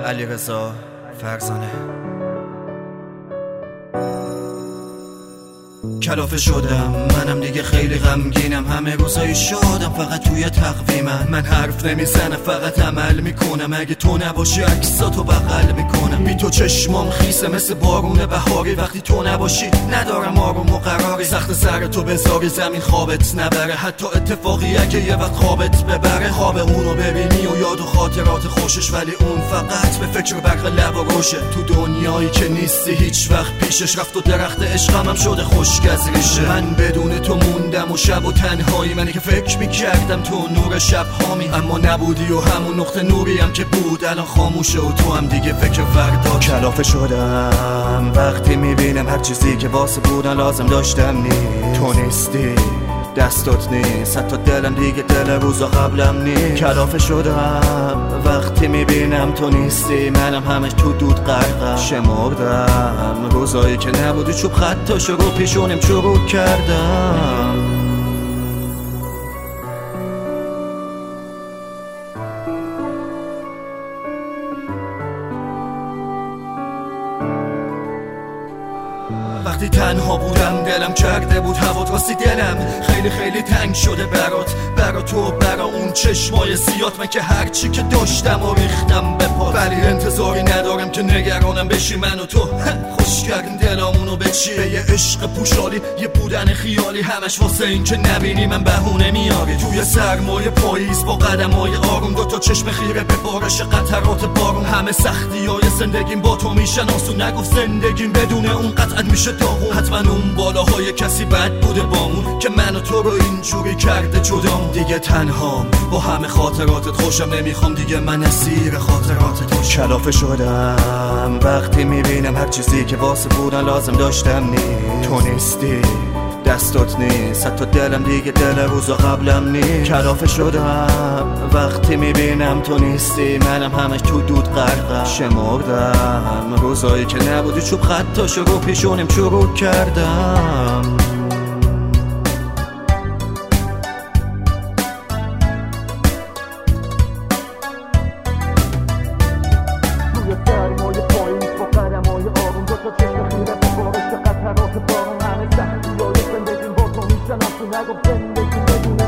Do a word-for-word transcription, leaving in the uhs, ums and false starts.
علیرضا فرزانه. کلافه شدم منم دیگه خیلی غمگینم، همه روزای شادم فقط توی تقویمم. من حرف نمیزنم فقط عمل میکنم، اگه تو نباشی عکساتو بغل میکنم. بی تو چشمام خیسه مثل بارون بهاری، وقتی تو نباشی ندارم آروم و قراری. سخت سر تو بذاری زمین خوابت نبره، حتی اتفاقی اگه یه وقت خوابت ببره. خواب اونو ببینی و یاد و خاطرات خوشش، ولی اون فقط به فکر برق لب و روشه. تو دنیایی که نیستی هیچ وقت پیشش، رفت و درخت عشقم هم شده خشک از ریشه. من بدون تو موندم و شب و تنهایی، منی که فکر میکردم تو نور شب هامی، اما نبودی و همون نقطه نوری هم که بود الان خاموشه و تو هم دیگه فکر فردا. کلافه شدم وقتی میبینم هر چیزی که واسه بودن لازم داشتم نیست. تو نیستی دستات نیست، حتی دلم دیگه دل روزا قبلم نیست. کلافه شدم وقتی میبینم تو نیستی، منم همش تو دود غرقم. شمردم روزایی که نبودی، چوب خطاشو رو پیشونم شروع کردم. وقتی تنها بودم دلم کرده بود هوات، راستی دلم خیلی خیلی تنگ شده برات، برا تو برا اون چشمای سیات. من که هرچی که داشتم و ریختم به پات، ولی انتظاری ندارم که نگرانم بشی من و تو. خوش کردیم دلامونو به چی؟ یه عشق پوشالی، یه بودن خیالی، همش واسه این که نبینی من بهونه میاری. توی سرمایه پاییز با قدمای آروم، دو تا چشم خیره به بارش قطرات بارون. همه سختی های زندگیم با تو میشن آسون، نگفت زندگیم بدون اون قطعا میشه داغون. حتما اون بالاهای کسی بد بوده بامون که من و تو رو اینجوری کرده جدام. دیگه تنهام با همه خاطراتت، خوشم نمیخوام دیگه من اسیر خاطراتت باشم. کلافه شدم وقتی میبینم هر چیزی که واسه بودن لازم داشتم نیست. تو نیستی دستات نیست، حتی دلم دیگه دل روزا قبلم نیست. کلافه شدم وقتی میبینم تو نیستی، منم همش تو دود غرقم. شمردم روزایی که نبودی، چوب خطاشو رو پیشونم شروع کردم. روی سرمایه پاییز با قدمای آروم، دو تا چشم خیره به بارش قطرات بارون. همه سختی های زندگیم با تو میشن، اصلا نگفت زندگیم بدون